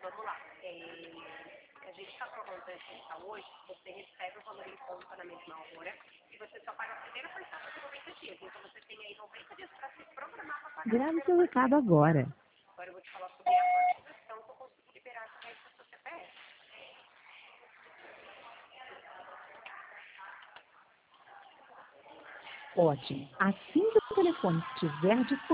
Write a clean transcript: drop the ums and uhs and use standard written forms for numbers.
Vamos lá. A gente está provando a hoje, você recebe o valor em conta na mesma hora e você só paga a primeira parcela de 90 dias. Então você tem aí 90 dias para se programar para pagar a Grave primeira seu recado parcela. agora. Agora eu vou te falar sobre a cotização que eu consigo liberar através do seu CPF. Ótimo. Assim que o telefone estiver disponível,